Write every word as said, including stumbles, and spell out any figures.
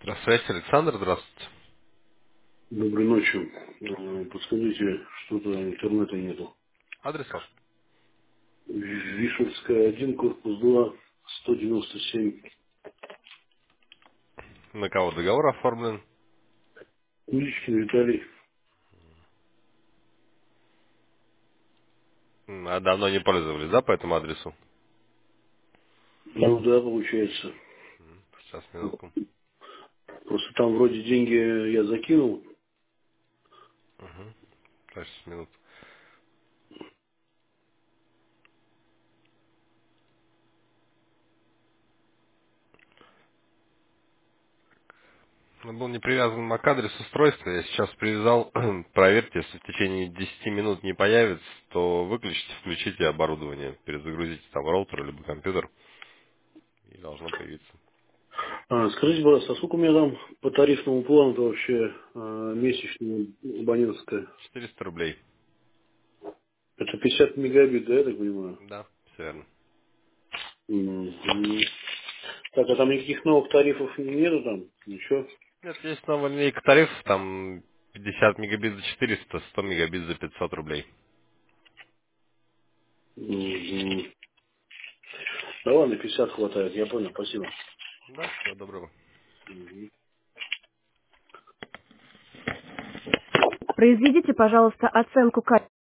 Связь, Александр, здравствуйте. Доброй ночи. Э, Подскажите, что-то интернета нету. Адрес ваш? Вишенская один, корпус два, сто девяносто семь. На кого договор оформлен? Куличкин Виталий. М, А давно не пользовались, да, по этому адресу? Ну да, получается. Сейчас, минутку. Просто там вроде деньги я закинул. Угу. Сейчас, минутку. Он был не привязан к адресу устройства. Я сейчас привязал. Проверьте, если в течение десяти минут не появится, то выключите, включите оборудование. Перезагрузите там роутер либо компьютер. И должно появиться. А, скажите, пожалуйста, а сколько у меня там по тарифному плану вообще э, месячная абонентская? четыреста рублей. Это пятьдесят мегабит, да, я так понимаю? Да, все верно. Мгм. Так, а там никаких новых тарифов нету там? Ничего? Нет, есть новая линейка тарифов, там пятьдесят мегабит за четыреста, сто мегабит за пятьсот рублей. Мгм. Да ладно, пятьдесят хватает, я понял, спасибо. Да, всего доброго. Мгм. Произведите, пожалуйста, оценку качества.